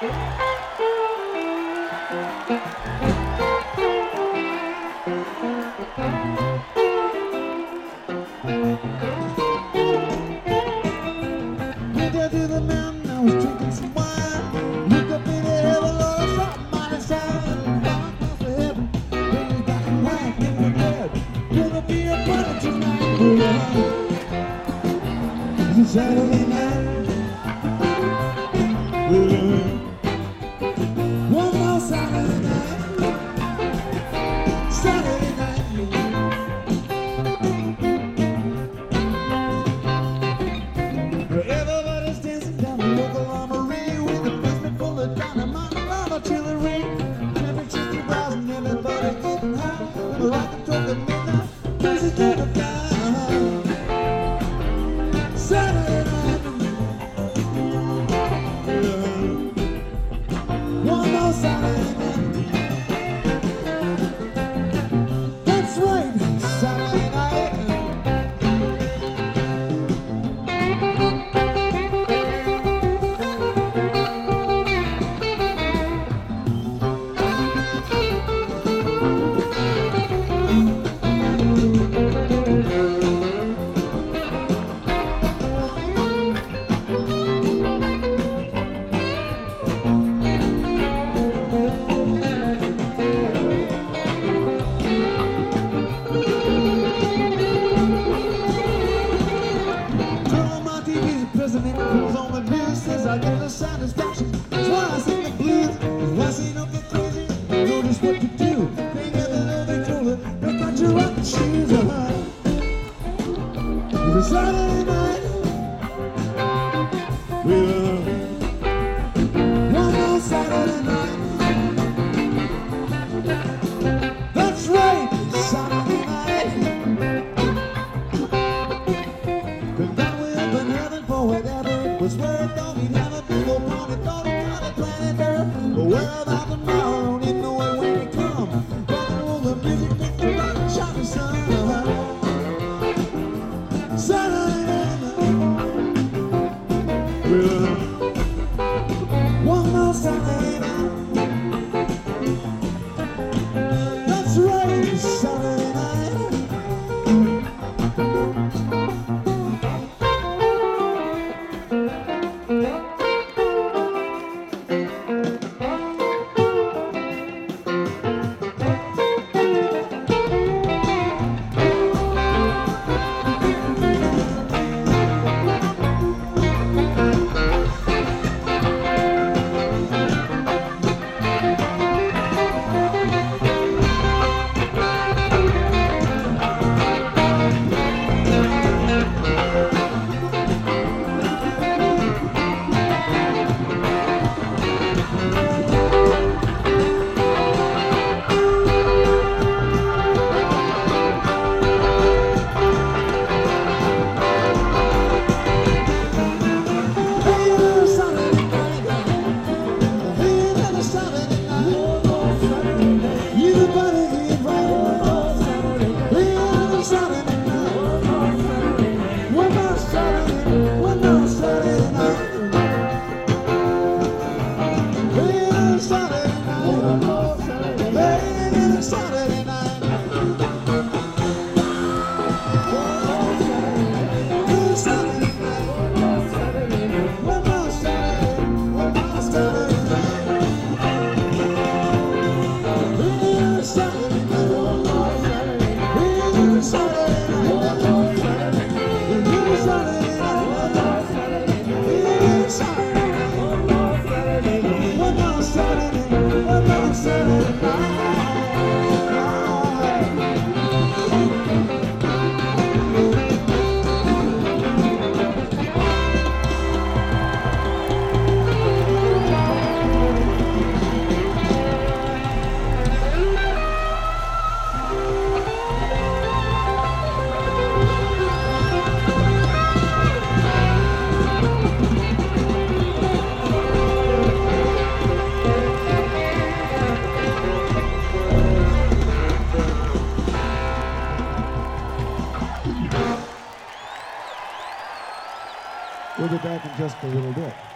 To the mountain, I was drinking some wine. Looked up in the heaven, Lord, I saw a mighty sign. Flying across the heaven, bringing back and white in the bed. Gonna be a party tonight. It's a Saturday night. One more Saturday night. Saturday night. Everybody's dancing down the local armory with a basement full of dynamite and artillery. Temperatures are rising, everybody getting high. The rocket took the midnight, crazy to the fly. Saturday night. One more Saturday night. That's right, Saturday night. President pulls on the news, says I get the satisfaction. That's why I sing the blues. Cause why say don't get crazy? Know just what to do. They never know they told her. They got your rocking shoes on. It's a Saturday night. One more Saturday night. That's right, Saturday night. Cause now we're up in heaven for whatever it was worth. Don't need have a big old party, don't need have a planet Earth. But where about tomorrow? Don't even know when they come. Rock and roll the music, make the rock and shout the sun. Saturday night. One more Saturday night. That's right, Saturday night. We'll be back in just a little bit.